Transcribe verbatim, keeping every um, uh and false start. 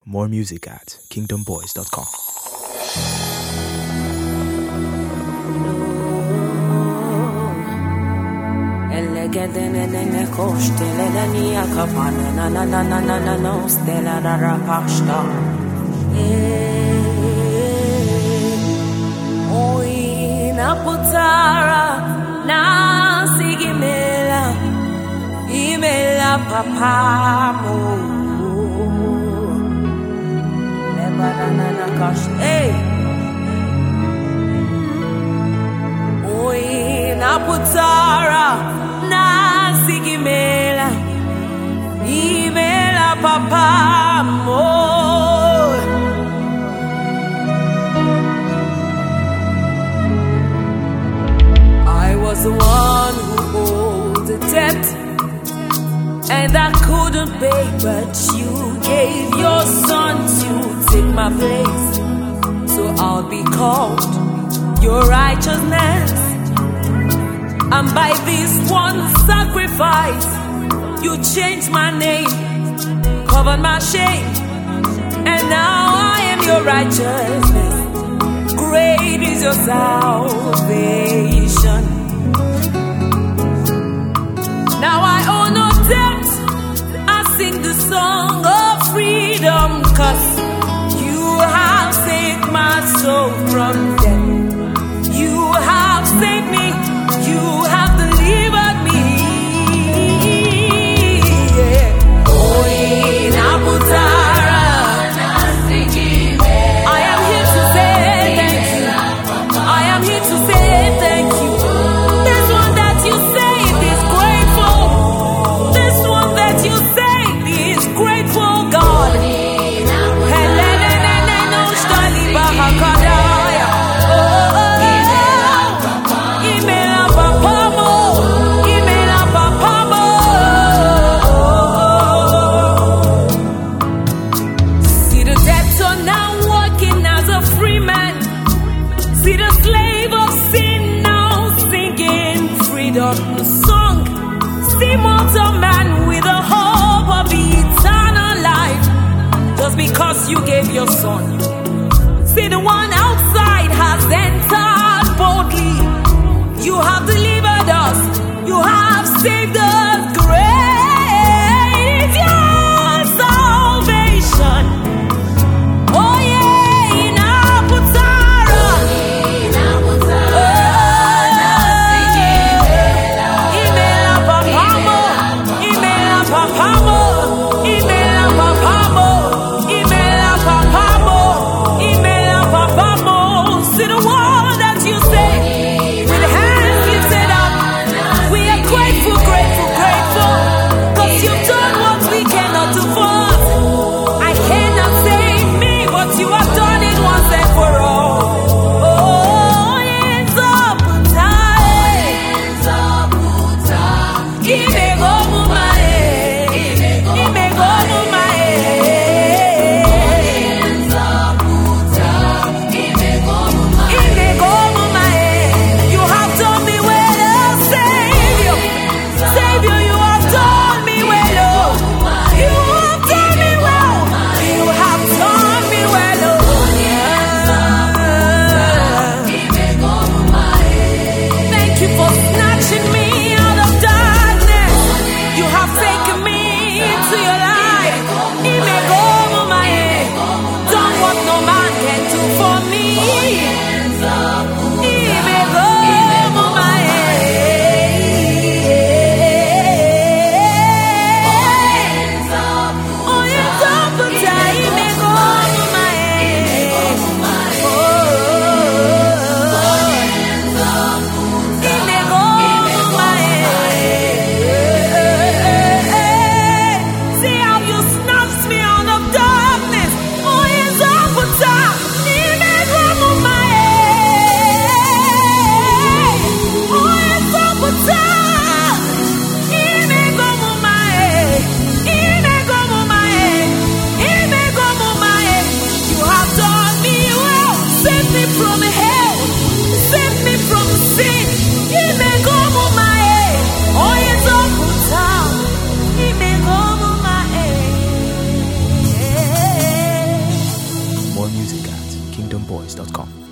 More music at kingdom boys dot com. Hey, oi naputara na sigimela imela papa mo. I was the one who owed the debt and I couldn't pay, but you gave your son to take my place, so I'll be called your righteousness. And by this one sacrifice, you changed my name, covered my shame, and now I am your righteousness. Great is your salvation. Now I owe no debt. I sing the song of freedom, 'cause you have saved my soul from death. You have saved me. You have delivered me. Yeah. Oh, in Abutara, I am here to say thank you. I am here to say thank you. This one that you saved is grateful. This one that you saved is grateful, God. See the slave of sin now singing freedom song. See mortal man with a hope of eternal life, just because you gave your son. See the one outside has entered boldly. You have delivered us. You have saved us. Great is your salvation. Oh yeah, in Abutara. See the one that you say with hands lifted up. We are grateful, grateful, grateful. music at kingdom boys dot com.